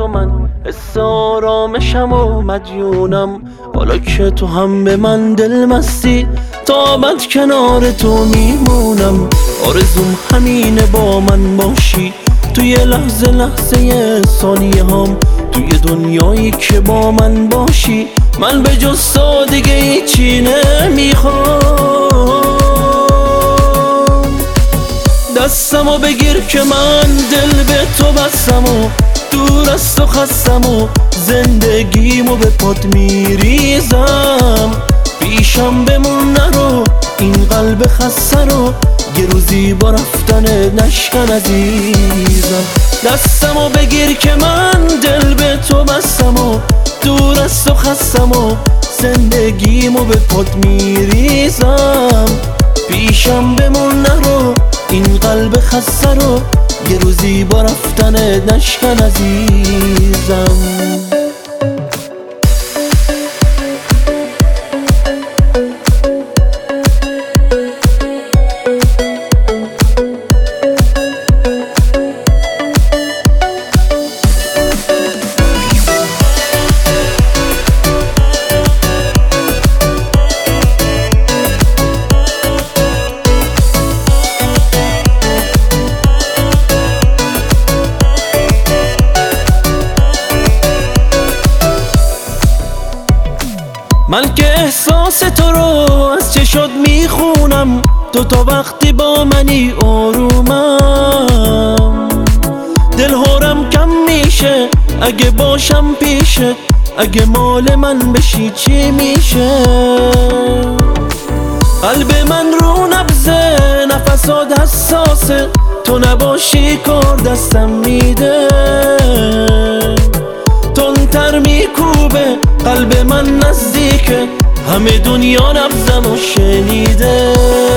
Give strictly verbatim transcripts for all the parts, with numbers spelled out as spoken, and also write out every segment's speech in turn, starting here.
تو من حس آرامشم و مدیونم. حالا که تو هم به من دل مستی تا ابد کنار تو میمونم. آرزوم همینه با من باشی توی لحظه لحظه ثانیه هم، توی دنیایی که با من باشی. من به جز تو دیگه هیچی نمیخوام. دستمو بگیر که من دل به تو بستم و دور از تو خستم و زندگیمو به پات میریزم. پیشم بمون نرو این قلب خسته رو، یه روزی با رفتن نشکن عزیزم. دستمو بگیر که من دل به تو بستم و دور از تو خستم و زندگیمو به پات میریزم. پیشم بمون نرو این قلب خسته رو، یه روزی با رفتن نشکن عزیزم. من که احساس تو رو از چشات میخونم، تو تا وقتی با منی آرومم. دل هارم کم میشه اگه باشم پیشت، اگه مال من بشی چی میشه؟ قلب من رو نبضه نفسات حساسه، تو نباشی کار دستم میده. تندتر میکوبه قلب من نزدیکه، همه دنیا نبضم و شنیده.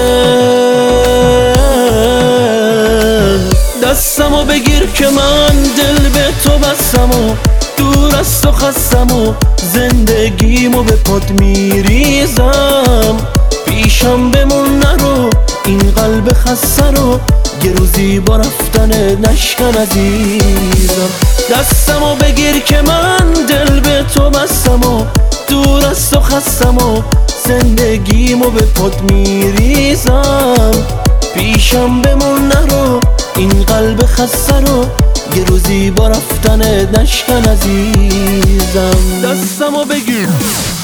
دستمو بگیر که من دل به تو بستم و دور از تو خستم و زندگیمو به پات میریزم. پیشم بمون نرو این قلب خسته رو، یه روزی با رفتن نشکن عزیزم. دستمو بگیر که من دل به تو بستم و دور از تو خستم و زندگیمو به پات میریزم. پیشم بمون نرو این قلب خسته رو، یه روزی با رفتن نشکن عزیزم. دستمو بگیر